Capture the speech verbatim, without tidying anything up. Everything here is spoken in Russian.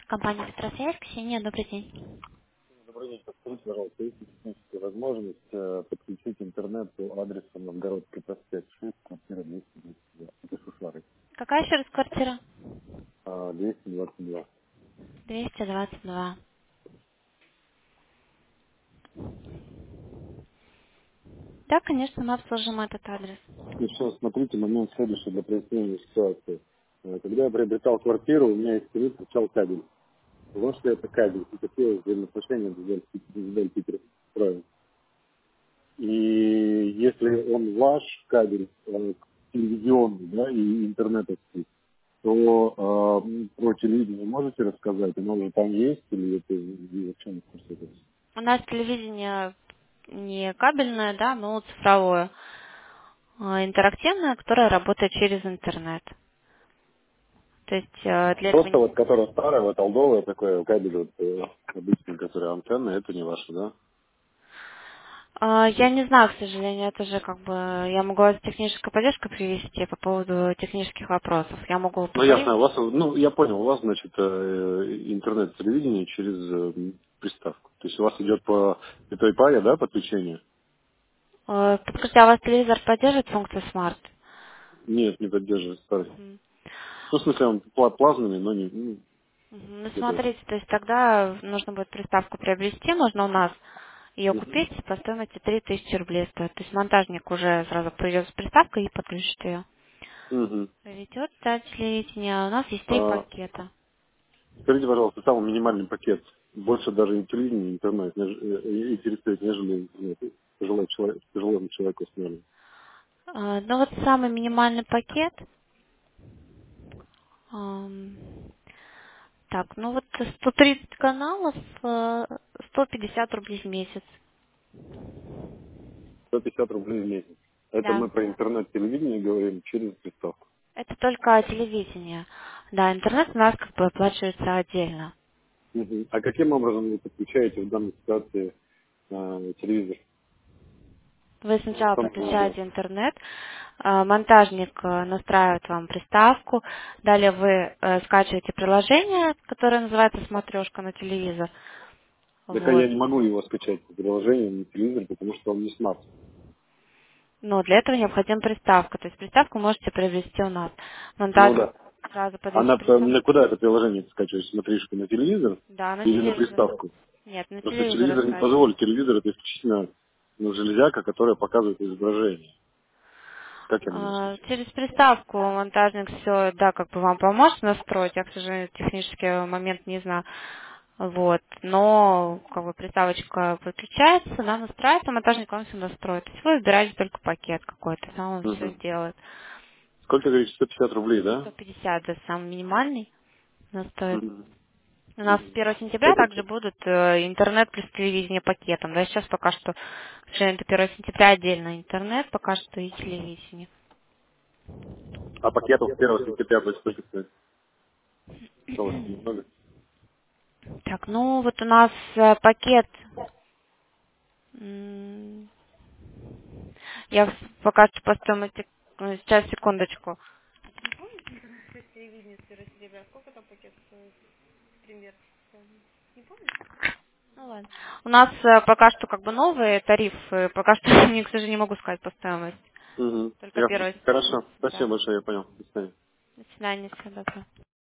Компания «Петросвязь», Ксения, добрый день. Добрый день, подскажите, пожалуйста, есть ли техническая возможность э, подключить интернет по адресу Новгородский проспект шесть, квартира двести двадцать два. Это Шушары. Какая еще раз квартира? А, двести двадцать два. двести двадцать два. Да, конечно, мы обслужим этот адрес. И сейчас смотрите, момент следующий для прояснения ситуации. Э, Когда я приобретал квартиру, у меня из стены торчал кабель. Потому что это кабель, и такие взаимоотношения Дизель Питер правильно. И если он ваш кабель, э, телевизионный, да, и интернетовский, то э, про телевидение можете рассказать? Оно уже там есть или это вы вообще не в курсе этого? У нас телевидение не кабельное, да, но цифровое, а интерактивное, которое работает через интернет. То есть э, для этого... Просто не- вот, которое старое, вот олдовое такое, кабель вот, э, обычный, который антенна, это не ваше, да? А, Я не знаю, к сожалению, это же как бы... Я могу вас техническую поддержку привести по поводу технических вопросов. Я могу Ну, поговорить. ясно, у вас, ну, я понял, у вас, значит, э, интернет-телевидение через э, приставку. То есть у вас идет по этой паре, да, подключение? Э, Подскажите, а у вас телевизор поддерживает функцию смарт? Нет, не поддерживает старый. Мгм. Ну, в смысле, он пла- плазменный, но не, ну, Мгм. Ну, это... смотрите, то есть тогда нужно будет приставку приобрести, можно у нас ее Мгм. купить по стоимости три тысячи рублей стоит. То есть монтажник уже сразу придет с приставкой и подключит ее. Мгм. Проведет да, телевидение. У нас есть три А, пакета. Скажите, пожалуйста, самый минимальный пакет, больше даже не телевидение, интернет, неж- э, интересует, нежели интернет, пожилой человек, пожилому человеку с нами. А, Ну вот самый минимальный пакет. ам, Так, ну вот сто тридцать каналов, э, сто пятьдесят рублей в месяц. сто пятьдесят рублей в месяц. Это Да. мы про интернет-телевидение говорим через приставку. Это только телевидение. Да, интернет у нас как бы оплачивается отдельно. Мгм. А каким образом вы подключаете в данной ситуации э, телевизор? Вы В сначала том том дело. подключаете интернет, э, монтажник э, настраивает вам приставку, далее вы э, скачиваете приложение, которое называется «Смотрешка» на телевизор. Так а я Вот. не могу его скачать по приложению на телевизор, потому что он не смарт. Но для этого необходима приставка. То есть приставку можете приобрести у нас. Ну Монтажник да. сразу А подвесит на, приставку. на куда это приложение скачивать? Смотришь на телевизор Да, на или на телевизор. приставку? Нет, на Просто телевизор телевизор не скачивать. позволит. Телевизор это исключительно ну, железяка, которая показывает изображение. Как я могу А, скачать? Через приставку монтажник все, да, как бы вам поможет настроить. Я, к сожалению, технический момент не знаю. Вот. Но как бы приставочка подключается, она настраивается, монтажник вам все настроит. То есть вы выбираете только пакет какой-то, сам он все Мгм. сделает. Сколько, говорите, сто пятьдесят рублей, да? сто пятьдесят, да, самый минимальный у нас стоит. Мгм. У нас с Мгм. первого сентября Это, также будут э, интернет плюс телевидение пакетом. Да, сейчас пока что, к сожалению, до первого сентября отдельно интернет, пока что и телевидение. а пакетов с первого сентября будет сколько стоит? Осталось немного. Так, ну вот у нас э, пакет. м, Я в- пока что по стоимости. э, Сейчас, секундочку. Ну ладно. У нас э, пока что как бы новые тарифы, пока что, не, к сожалению, не могу сказать по стоимости. Угу. Только Ясно. первое. Хорошо. Спасибо Да. большое, я понял. До свидания. До свидания, всего доброго.